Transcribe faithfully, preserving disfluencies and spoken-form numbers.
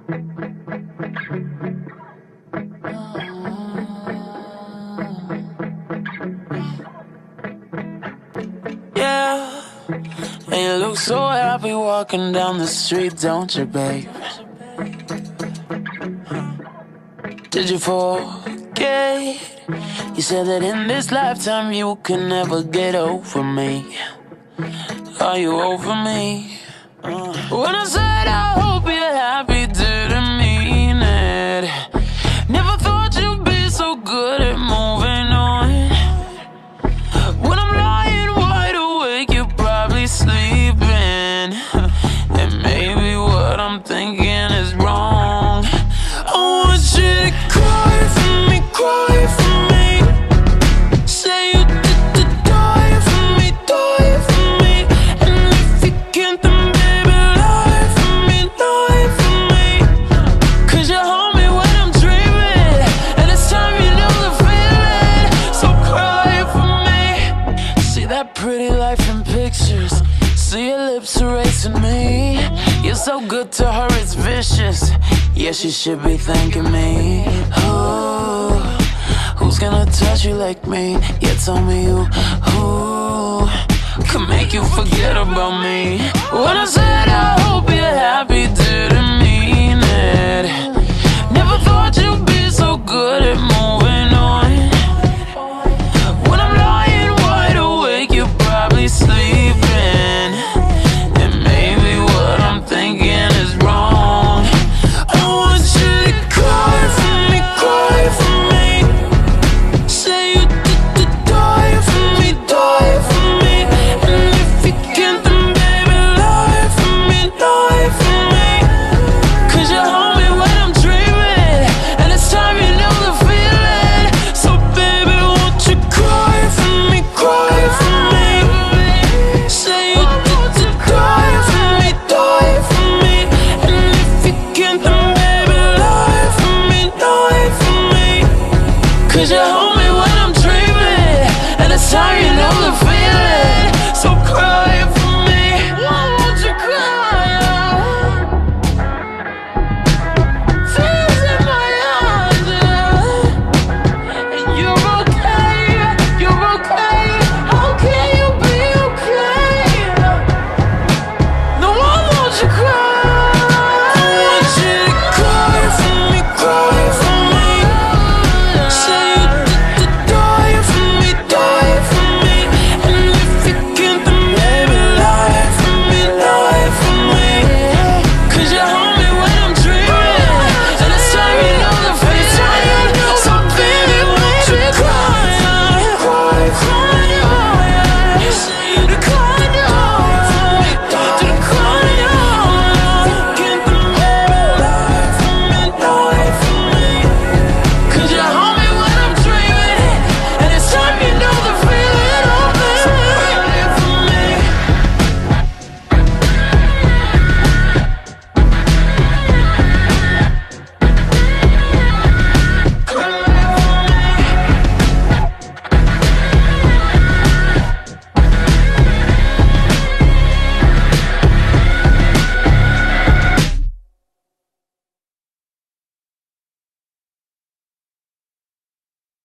Yeah, and you look so happy walking down the street, don't you, babe? Did you forget? You said that in this lifetime you can never get over me. Are you over me? Uh. When I said I hope you're happy, didn't mean it. Never thought you'd be so good at moving on. When I'm lying wide awake, you're probably sleeping. And maybe what I'm thinking is wrong. I want you to cry for me, cry for me. Say you did to die for me, die for me. And if you can't, then baby, lie for me, lie for me. Cause you hold me when I'm dreaming, and it's time you know the feeling. So cry for me. See that pretty life in pictures, see your lips erasing me. You're so good to her, it's vicious. Yeah, she should be thanking me. Ooh, who's gonna touch you like me? Yeah, tell me who, who could make you forget about me. When I said I